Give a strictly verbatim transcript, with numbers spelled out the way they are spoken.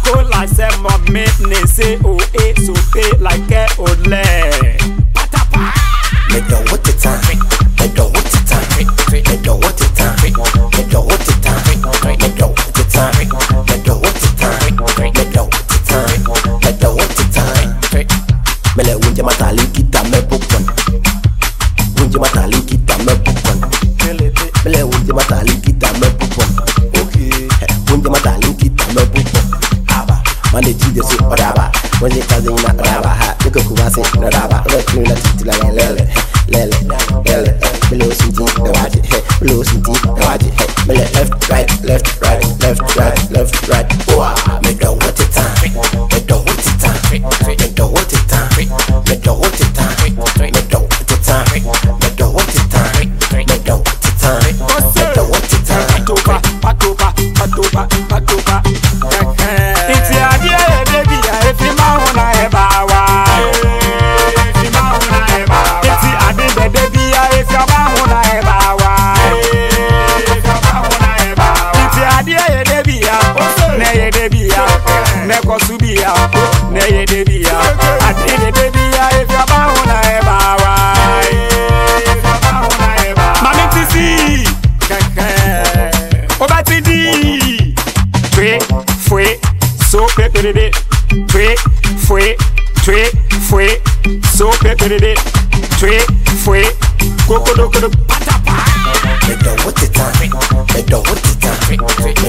Cool like say mommy, ne say oh eh, so pay like a ole. Me don't want the time. Me don't want the time. Me don't want the time. Me don't want the time. Me don't want the time. Me don't want the time. Me don't want the time. Me don't want the time. Me le unje matali kita me popon. Unje matali kita me popon. Me le unje matali kita me popon. Okay. Unje matali kita me popon. Aba. Mande jide so odaba. Manje kaze ina odaba ha. Yoko kubase na odaba. Oba na titila lele. Lele, lele, below sinti, the watch it, hey, below sinti, the watch it, hey, below left, right, left, right, left, right, left, right. Wow, me don't want the time, me don't want the time, me don't want the time, me don't want the time, me don't want the time, me don't want the time, me don't want the time, me don't want the time. Patoba, patoba, patoba, patoba. It's the idea, baby. If you want to have a Neko subia, neye debia, ati debia if you ba na eba wa. Mami tisi, obati di, twe fue, so pepe twe fue, twe fue, so pepe twe fue, koko doko patapa. Me don't want the time, me don't want the time.